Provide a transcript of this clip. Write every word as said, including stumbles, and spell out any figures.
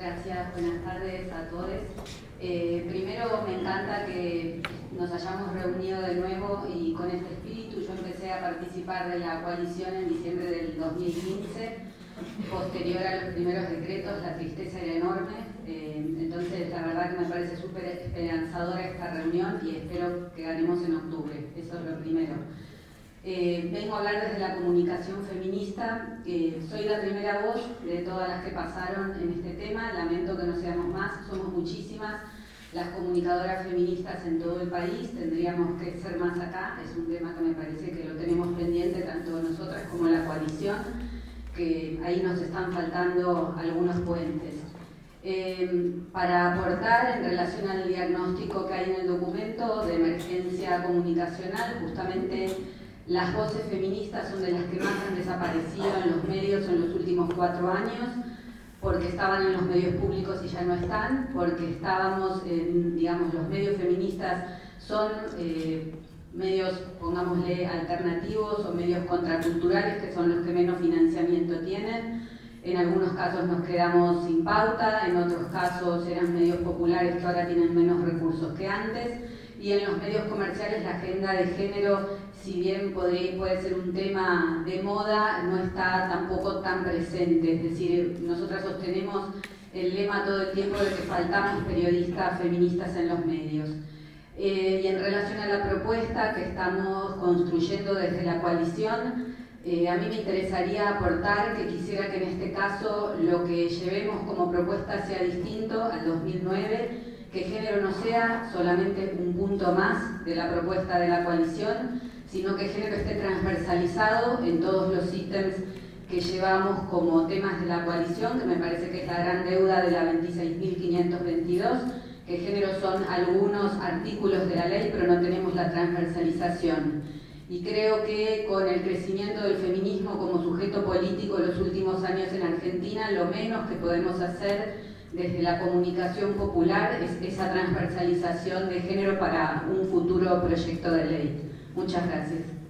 Gracias, buenas tardes a todos. Eh, primero, me encanta que nos hayamos reunido de nuevo y con este espíritu. Yo empecé a participar de la coalición en diciembre del dos mil quince, posterior a los primeros decretos. La tristeza era enorme, eh, entonces la verdad que me parece súper esperanzadora esta reunión y espero que ganemos en octubre. Eso es lo primero. Eh, vengo a hablar desde la comunicación feminista. Eh, soy la primera voz de todas las que pasaron en este tema. Lamento que no seamos más, somos muchísimas las comunicadoras feministas en todo el país. Tendríamos que ser más acá. Es un tema que me parece que lo tenemos pendiente tanto nosotras como la coalición, que ahí nos están faltando algunos puentes. Eh, para aportar en relación al diagnóstico que hay en el documento de emergencia comunicacional, justamente las voces feministas son de las que más han desaparecido en los medios en los últimos cuatro años, porque estaban en los medios públicos y ya no están, porque estábamos, en, digamos, los medios feministas son eh, medios, pongámosle, alternativos o medios contraculturales, que son los que menos financiamiento tienen. En algunos casos nos quedamos sin pauta, en otros casos eran medios populares que ahora tienen menos recursos que antes. Y en los medios comerciales la agenda de género, si bien puede, puede ser un tema de moda, no está tampoco tan presente. Es decir, nosotras sostenemos el lema todo el tiempo de que faltamos periodistas feministas en los medios. Eh, y en relación a la propuesta que estamos construyendo desde la coalición, eh, a mí me interesaría aportar que quisiera que en este caso lo que llevemos como propuesta sea distinto al dos mil nueve, que género no sea solamente un punto más de la propuesta de la coalición, sino que género esté transversalizado en todos los ítems que llevamos como temas de la coalición, que me parece que es la gran deuda de la veintiséis mil quinientos veintidós, que género son algunos artículos de la ley, pero no tenemos la transversalización. Y creo que con el crecimiento del feminismo como sujeto político en los últimos años en Argentina, lo menos que podemos hacer desde la comunicación popular es esa transversalización de género para un futuro proyecto de ley. Muchas gracias.